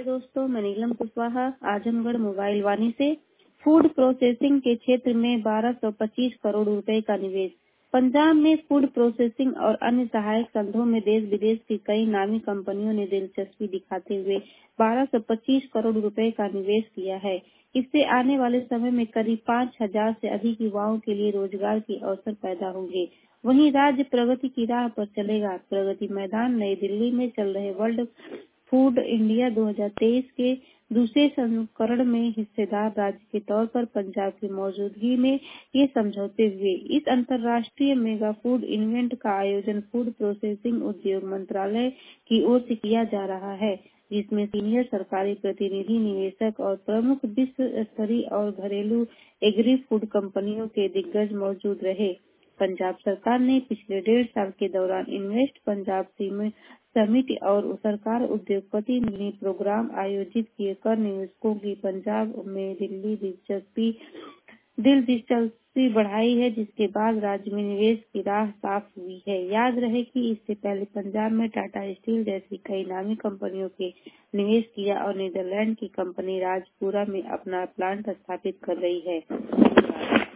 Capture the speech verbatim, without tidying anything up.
दोस्तों, मैं नीलम कुशवाहा आजमगढ़ मोबाइल वाणी से। फूड प्रोसेसिंग के क्षेत्र में बारह सौ पच्चीस करोड़ रुपए का निवेश। पंजाब में फूड प्रोसेसिंग और अन्य सहायक संघों में देश विदेश की कई नामी कंपनियों ने दिलचस्पी दिखाते हुए बारह सौ पच्चीस करोड़ रुपए का निवेश किया है। इससे आने वाले समय में करीब पाँच हजार से अधिक युवाओं के लिए रोजगार के अवसर पैदा होंगे। वहीं राज्य प्रगति की राह पर चलेगा। प्रगति मैदान नई दिल्ली में चल रहे वर्ल्ड फूड इंडिया दो हज़ार तेईस के दूसरे संस्करण में हिस्सेदार राज्य के तौर पर पंजाब की मौजूदगी में ये समझौते हुए। इस अंतर्राष्ट्रीय मेगा फूड इवेंट का आयोजन फूड प्रोसेसिंग उद्योग मंत्रालय की ओर से किया जा रहा है, जिसमें सीनियर सरकारी प्रतिनिधि, निवेशक और प्रमुख विश्व स्तरीय और घरेलू एग्री फूड कंपनियों के दिग्गज मौजूद रहे। पंजाब सरकार ने पिछले डेढ़ साल के दौरान इन्वेस्ट पंजाब समिट और सरकार उद्योगपति मिनी प्रोग्राम आयोजित किए कर निवेशकों की पंजाब में दिल्ली दिलचस्पी दिल दिलचस्पी बढ़ाई है, जिसके बाद राज्य में निवेश की राह साफ हुई है। याद रहे कि इससे पहले पंजाब में टाटा स्टील जैसी कई नामी कंपनियों के निवेश किया और नीदरलैंड की कंपनी राजपुरा में अपना प्लांट स्थापित कर रही है।